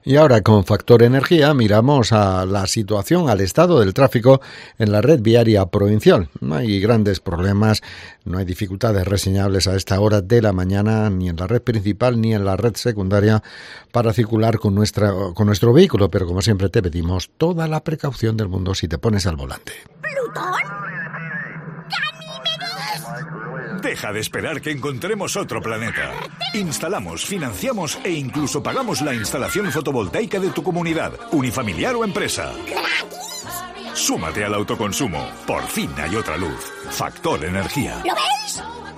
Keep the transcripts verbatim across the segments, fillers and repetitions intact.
Y ahora con Factor Energía miramos a la situación, al estado del tráfico en la red viaria provincial. No hay grandes problemas, no hay dificultades reseñables a esta hora de la mañana, ni en la red principal ni en la red secundaria para circular con, nuestra, con nuestro vehículo, pero como siempre te pedimos toda la precaución del mundo si te pones al volante. ¿Plutón? Deja de esperar que encontremos otro planeta. Instalamos, financiamos e incluso pagamos la instalación fotovoltaica de tu comunidad, unifamiliar o empresa. Súmate al autoconsumo. Por fin hay otra luz. Factor Energía. ¿Lo veis?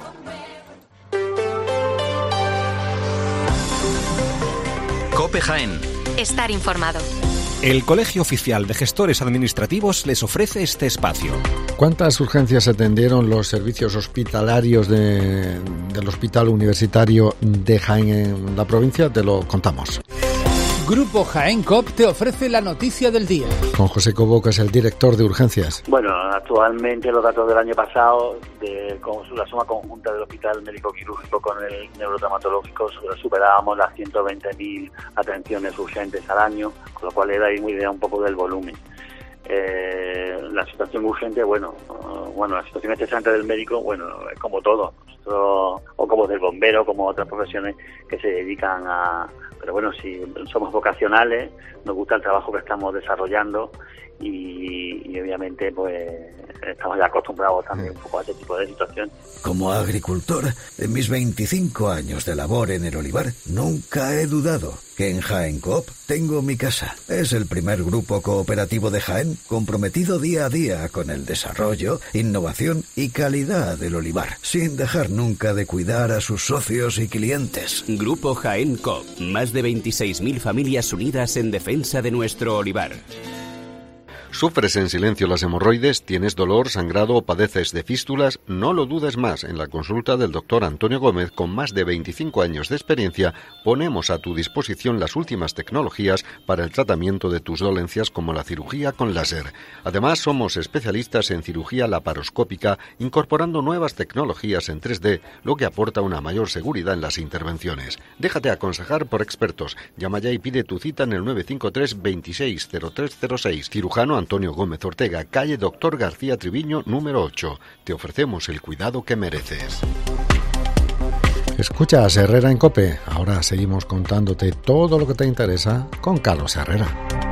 COPE Jaén. Estar informado. El Colegio Oficial de Gestores Administrativos les ofrece este espacio. ¿Cuántas urgencias atendieron los servicios hospitalarios de, del Hospital Universitario de Jaén en la provincia? Te lo contamos. Grupo Jaén Cop te ofrece la noticia del día. Con José Cobo, que es el director de urgencias. Bueno, actualmente los datos del año pasado, de con la suma conjunta del Hospital Médico Quirúrgico con el neurotraumatológico, superábamos las ciento veinte mil atenciones urgentes al año, con lo cual le da ahí una idea un poco del volumen. Eh, la situación urgente, bueno, uh, bueno, la situación estresante del médico, bueno, es como todo, nosotros, o como del bombero, como otras profesiones que se dedican a... Pero bueno, si somos vocacionales, nos gusta el trabajo que estamos desarrollando y, y obviamente pues estamos ya acostumbrados también un poco a este tipo de situaciones. Como agricultor, en mis veinticinco años de labor en el olivar, nunca he dudado que en Jaén Coop tengo mi casa. Es el primer grupo cooperativo de Jaén comprometido día a día con el desarrollo, innovación y calidad del olivar, sin dejar nunca de cuidar a sus socios y clientes. Grupo Jaén Coop, más de veintiséis mil familias unidas en defensa de nuestro olivar. ¿Sufres en silencio las hemorroides? ¿Tienes dolor, sangrado o padeces de fístulas? No lo dudes más. En la consulta del doctor Antonio Gómez, con más de veinticinco años de experiencia, ponemos a tu disposición las últimas tecnologías para el tratamiento de tus dolencias, como la cirugía con láser. Además, somos especialistas en cirugía laparoscópica, incorporando nuevas tecnologías en tres D, lo que aporta una mayor seguridad en las intervenciones. Déjate aconsejar por expertos. Llama ya y pide tu cita en el nueve cinco tres, veintiséis, cero tres cero seis. Cirujano Antonio Gómez Ortega, calle Doctor García Triviño, número ocho. Te ofrecemos el cuidado que mereces. Escuchas Herrera en COPE. Ahora seguimos contándote todo lo que te interesa con Carlos Herrera.